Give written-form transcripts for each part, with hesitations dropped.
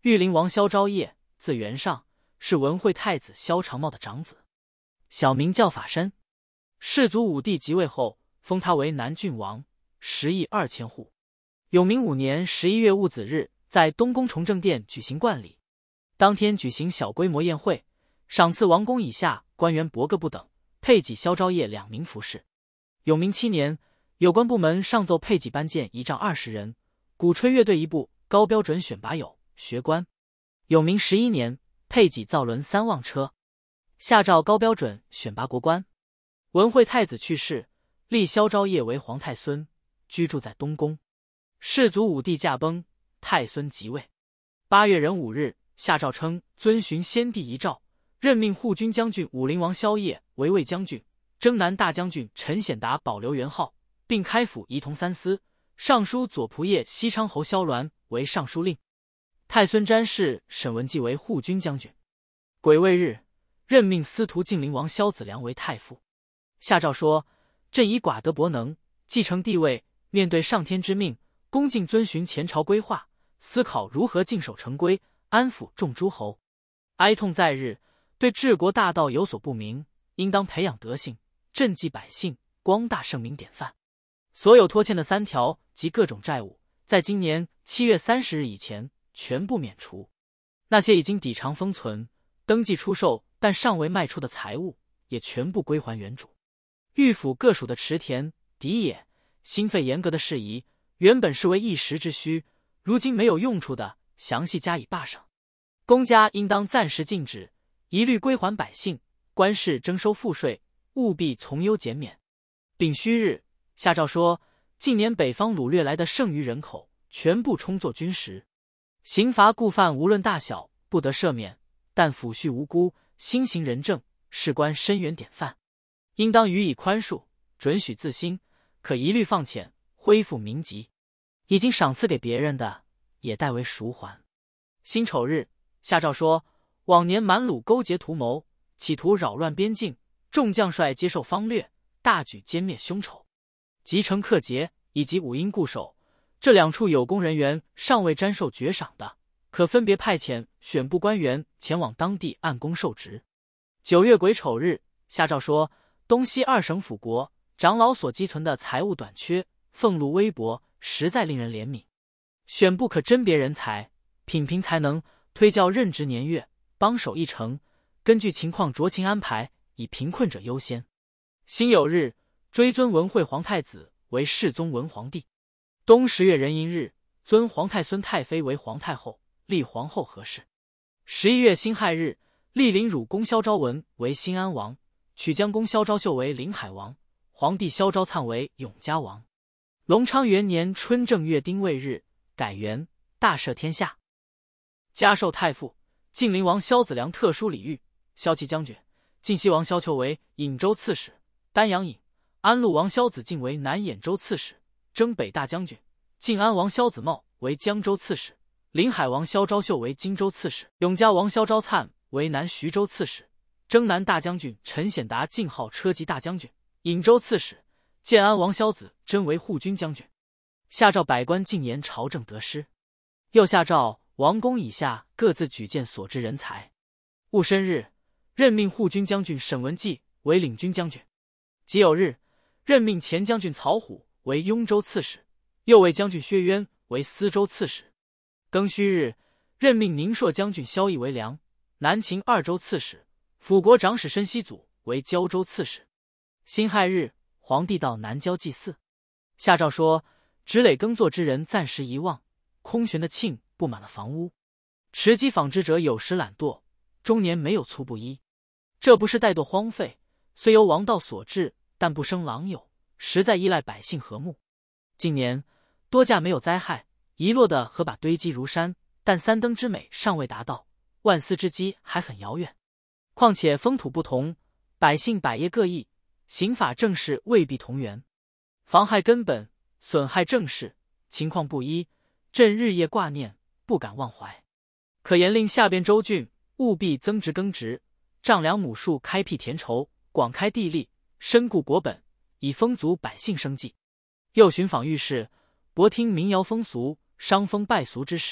玉陵王萧昭业，字元上，是文惠太子萧长茂的长子，小名叫法申。世祖武帝即位后，封他为南郡王，10亿2千户。永明5年11月戊子日，在东宫崇政殿举行冠礼。当天举行小规模宴会，赏赐王公以下官员伯各部等，配给萧昭业2名服侍。永明7年，有关部门上奏配给班舰仪仗20人，鼓吹乐队1部，高标准选拔有学官。永明11年，配给造轮3望车，下诏高标准选拔国官。文惠太子去世，立萧昭业为皇太孙，居住在东宫。世祖武帝驾崩，太孙即位。8月壬午日，下诏称遵循先帝遗诏，任命护军将军武陵王萧业为卫将军，征南大将军陈显达保留元号，并开府仪同3司。尚书左仆射西昌侯萧鸾为尚书令。太孙詹事沈文季为护军将军。癸未日，任命司徒晋陵王萧子良为太傅。下诏说：朕以寡德伯能，继承帝位，面对上天之命，恭敬遵循前朝规划，思考如何尽守成规，安抚众诸侯。哀痛在日，对治国大道有所不明，应当培养德性，赈济百姓，光大圣明典范。所有拖欠的3条及各种债务，在今年7月30日以前全部免除。那些已经抵偿封存、登记出售但尚未卖出的财物，也全部归还原主。御府各属的池田、荻野、心肺严格的事宜，原本视为一时之需，如今没有用处的，详细加以罢省。公家应当暂时禁止，一律归还百姓。官事征收赋税，务必从优减免。丙戌日，下诏说，近年北方掳掠来的剩余人口，全部充作军食。刑罚故犯无论大小，不得赦免，但抚恤无辜，心行仁政，事关深远典范，应当予以宽恕，准许自新，可一律放遣，恢复民籍。已经赏赐给别人的，也代为赎还。辛丑日，下诏说，往年满鲁勾结图谋，企图扰乱边境，众将帅接受方略，大举歼灭凶丑。集成克节以及武阴固守这2处有功人员尚未瞻受爵赏的，可分别派遣选部官员前往当地按功受职。9月癸丑日，下诏说，东西2省府国长老所积存的财物短缺，俸禄微薄，实在令人怜悯。选部可甄别人才，品评才能，推教任职年月，帮手议程，根据情况酌情安排，以贫困者优先。辛酉日，追尊文惠皇太子为世宗文皇帝。冬10月壬寅日，尊皇太孙太妃为皇太后，立皇后合氏。11月辛亥日，立临汝公萧昭文为新安王，取江公萧昭秀为临海王，皇帝萧昭粲为永嘉王。隆昌元年春正月丁未日，改元，大赦天下。加授太傅、晋陵王萧子良特殊礼遇，骁骑将军、晋西王萧丘为颍州刺史，丹阳尹、安陆王萧子敬为南兖州刺史，征北大将军，晋安王萧子茂为江州刺史，临海王萧昭秀为荆州刺史，永嘉王萧昭粲为南徐州刺史，征南大将军陈显达进号车骑大将军，颍州刺史，建安王萧子真为护军将军。下诏百官进言朝政得失。又下诏王公以下各自举荐所知人才。戊申日，任命护军将军沈文季为领军将军。己酉日，任命前将军曹虎为雍州刺史，右卫将军薛渊为司州刺史。庚戌日，任命宁朔将军萧绎为梁、南秦2州刺史，辅国长史申希祖为胶州刺史。辛亥日，皇帝到南郊祭祀，下诏说，植垒耕作之人暂时遗忘，空悬的磬布满了房屋，持机纺织者有时懒惰，终年没有粗布衣。这不是怠惰荒废，虽由王道所致，但不生狼友，实在依赖百姓和睦。近年多架没有灾害，遗落的河把堆积如山，但3登之美尚未达到，万斯之机还很遥远。况且风土不同，百姓百业各异，刑法政事未必同源，妨害根本，损害政事，情况不一，朕日夜挂念，不敢忘怀。可严令下边州郡务必增植耕植，丈量亩数，开辟田畴，广开地利，深固国本，以丰足百姓生计。又寻访御史，博听民谣风俗、伤风败俗之事，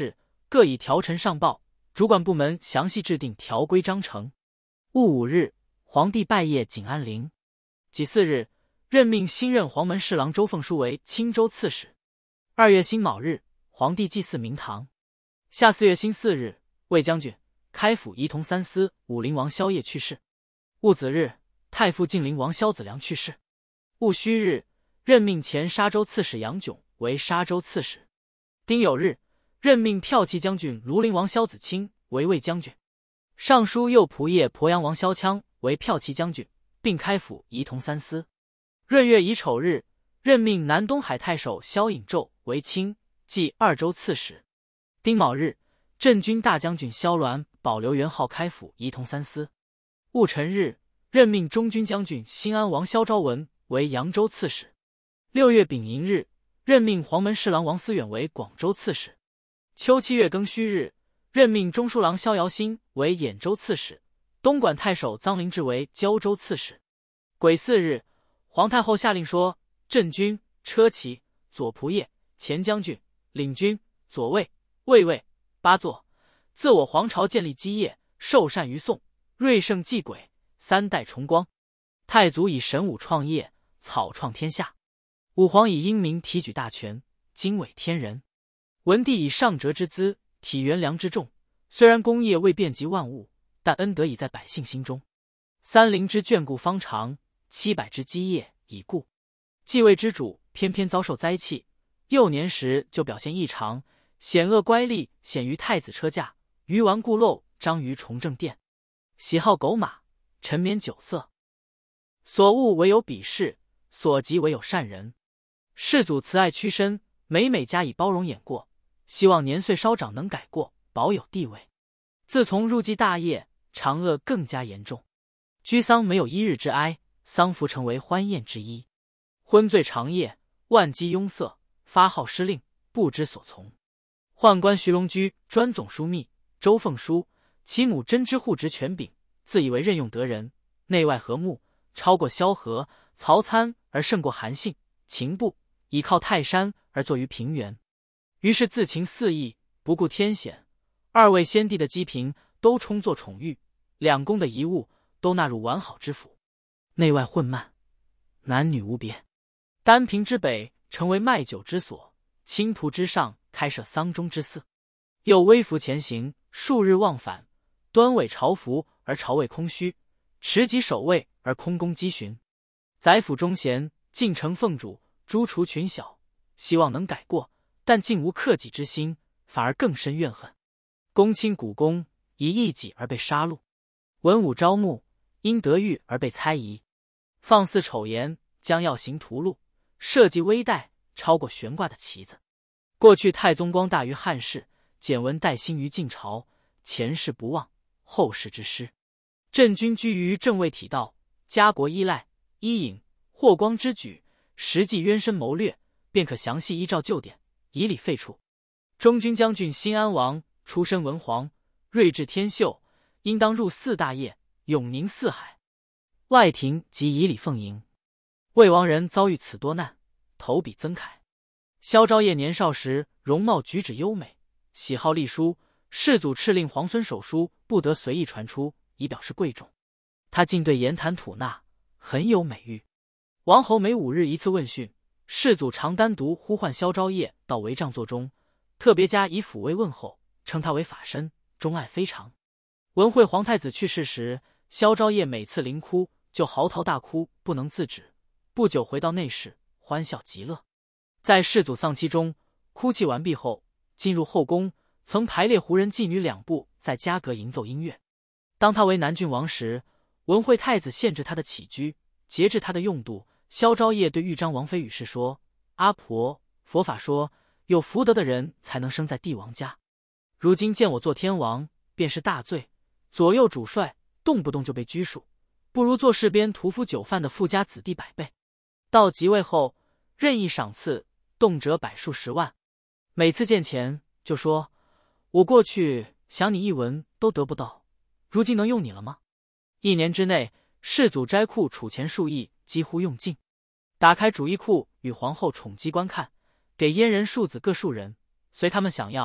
各以条陈上报，主管部门详细制定条规章程。戊午日，皇帝拜谒景安陵。己巳日，任命新任黄门侍郎周凤书为青州刺史。2月辛卯日，皇帝祭祀明堂。夏4月辛巳日，卫将军、开府仪同三司武陵王萧烨去世。戊子日，太傅晋陵王萧子良去世。戊戌日，任命前沙州刺史杨炯为沙州刺史。丁酉日，任命骠骑将军庐陵王萧子清为卫将军，尚书右仆射鄱阳王萧羌为骠骑将军，并开府仪同三司。闰月乙丑日，任命南东海太守萧颖胄为卿，冀2州刺史。丁卯日，镇军大将军萧鸾保留元号开府仪同三司。戊辰日，任命中军将军新安王萧昭文为扬州刺史。6月丙寅日，任命黄门侍郎王思远为广州刺史。秋7月庚戌日，任命中书郎萧尧兴为兖州刺史，东莞太守臧林志为胶州刺史。癸巳日，皇太后下令说，镇军、车骑、左仆射、前将军、领军、左卫、卫尉、八座，自我皇朝建立基业，受禅于宋，瑞圣继轨，3代崇光。太祖以神武创业，草创天下。武皇以英明提举大权，经纬天人。文帝以上哲之资，体元良之重，虽然功业未遍及万物，但恩德已在百姓心中。30之眷顾方长，700之基业已固。继位之主偏偏遭受灾气，幼年时就表现异常，险恶乖戾显于太子车驾，鱼丸故陋张于崇政殿，喜好狗马，沉湎酒色，所恶唯有鄙视，所及唯有善人。世祖慈爱屈身，每每加以包容掩过，希望年岁稍长能改过，保有地位。自从入继大业，常恶更加严重。居丧没有1日之哀，丧服成为欢宴之一。昏醉长夜，万机拥塞，发号施令，不知所从。宦官徐荣居专总枢密，周凤书其母真知户职权柄，自以为任用得人，内外和睦，超过萧何、曹参而胜过韩信、秦布，倚靠泰山而坐于平原。于是自情肆意，不顾天险，2位先帝的基嫔都充作宠御，2宫的遗物都纳入完好之府，内外混漫，男女无别。丹平之北成为卖酒之所，青浦之上开设丧钟之祀。又微服前行，数日忘返，端尾朝服而朝位空虚，持戟守卫而空宫稽巡。宰府中贤，进城奉主，诛除群小，希望能改过，但竟无克己之心，反而更深怨恨。公卿古公以异己而被杀戮，文武招募因得遇而被猜疑，放肆丑言，将要行屠戮，社稷危殆，超过悬挂的旗子。过去太宗光大于汉室，简文代兴于晋朝，前世不忘，后世之师。镇军居于正位体道，家国依赖，伊尹、霍光之举，实际冤深谋略，便可详细依照旧典，以礼废黜。中军将军新安王出身文皇，睿智天秀，应当入4大业，永宁四海。外廷即以礼奉迎。魏王人遭遇此多难，投笔增慨。萧昭业年少时容貌举止优美，喜好隶书，世祖敕令皇孙手书不得随意传出，以表示贵重。他竟对言谈吐纳很有美誉。王侯每5日一次问讯，世祖常单独呼唤萧昭业到帷帐座中，特别加以抚慰问候，称他为法身，钟爱非常。文惠皇太子去世时，萧昭业每次临哭就嚎啕大哭，不能自止，不久回到内室，欢笑极乐。在世祖丧期中，哭泣完毕后，进入后宫，曾排列胡人妓女2部在嘉阁营奏音乐。当他为南郡王时，文惠太子限制他的起居，节制他的用度。萧昭业对豫章王妃语氏说：“阿婆，佛法说有福德的人才能生在帝王家，如今见我做天王，便是大罪，左右主帅动不动就被拘束，不如做事边屠夫酒饭的富家子弟100倍。到即位后，任意赏赐，动辄百数10万。每次见钱就说，我过去想你一文都得不到，如今能用你了吗？1年之内，世祖斋库储钱数亿，几乎用尽。打开主衣库与皇后宠姬观看，给阉人庶子各数人，随他们想要，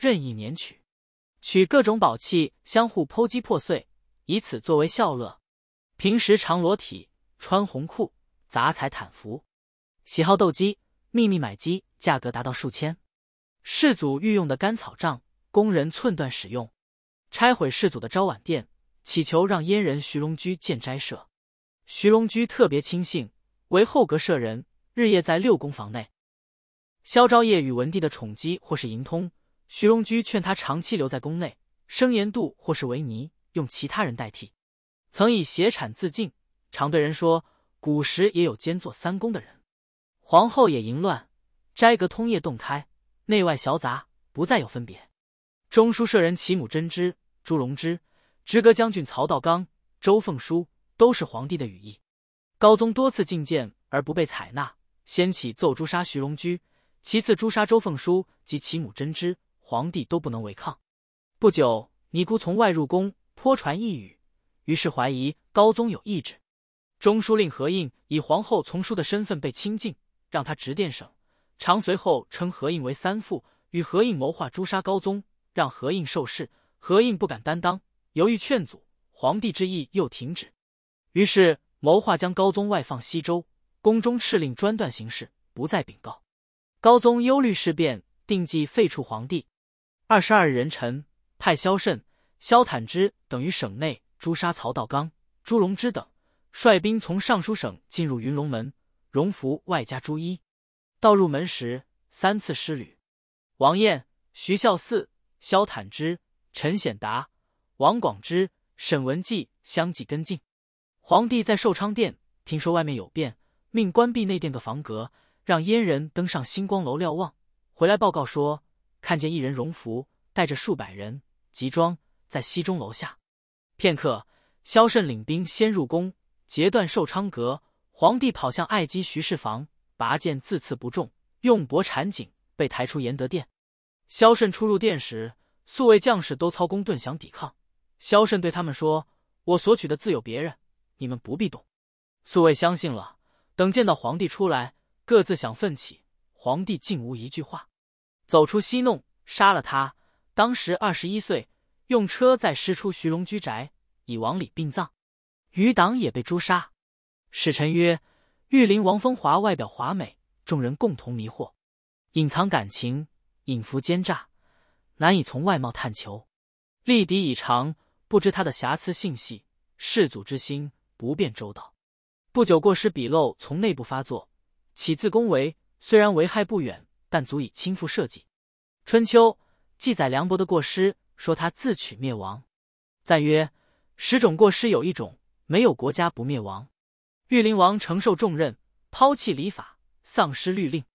任意拈取，取各种宝器相互剖击破碎，以此作为笑乐。平时常裸体，穿红裤，杂彩坦服，喜好斗鸡，秘密买鸡，价格达到数千。世祖御用的干草杖，供人寸断使用。拆毁世祖的昭婉殿，祈求让燕人徐荣居建斋舍。徐荣居特别亲信，为后阁舍人，日夜在六宫房内。萧昭业与文帝的宠姬或是淫通，徐荣居劝他长期留在宫内，生盐度或是维尼，用其他人代替。曾以血产自尽，常对人说，古时也有兼做三公的人。皇后也淫乱，斋阁通夜洞开，内外小杂，不再有分别。中书舍人其母真之、朱荣之，直阁将军曹道刚、周凤书，都是皇帝的羽翼。高宗多次进谏而不被采纳，先起奏诛杀徐荣居，其次诛杀周凤书及其母真之，皇帝都不能违抗。不久，尼姑从外入宫，颇传一语，于是怀疑高宗有意志。中书令何应以皇后从书的身份被清禁，让他直殿省。常随后称何应为三父，与何应谋划诛杀高宗，让何应受事，何应不敢担当，犹豫劝阻，皇帝之意又停止。于是谋划将高宗外放西周，宫中敕令专断行事，不再禀告。高宗忧虑事变，定计废黜皇帝。22日壬辰，派萧慎、萧坦之等于省内诛杀曹道刚、朱荣之等，率兵从尚书省进入云龙门，荣服外加朱衣。到入门时，3次失旅。王晏、徐孝嗣、萧坦之、陈显达、王广之、沈文季相继跟进。皇帝在寿昌殿听说外面有变，命关闭内殿的房阁，让阉人登上星光楼瞭望。回来报告说，看见一人荣服，带着数百人，集装在西中楼下。片刻，萧慎领兵先入宫，截断寿昌阁。皇帝跑向爱姬徐氏房，拔剑自刺不中，用帛缠颈，被抬出延德殿。萧慎出入殿时，宿卫将士都操弓盾想抵抗。萧慎对他们说，我所取的自有别人，你们不必动。宿卫相信了，等见到皇帝出来，各自想奋起，皇帝竟无一句话。走出西弄，杀了他，当时21岁，用车载师出徐荣居宅，以往里殡葬。余党也被诛杀。使臣曰，玉陵王风华外表华美，众人共同迷惑，隐藏感情，隐伏奸诈，难以从外貌探求。力敌已长，不知他的瑕疵性细，世祖之心不便周到。不久过失笔漏从内部发作，起自恭维，虽然危害不远，但足以倾覆社稷。春秋记载梁伯的过失，说他自取灭亡。赞曰，10种过失有一种，没有国家不灭亡。玉陵王承受重任，抛弃礼法，丧失律令，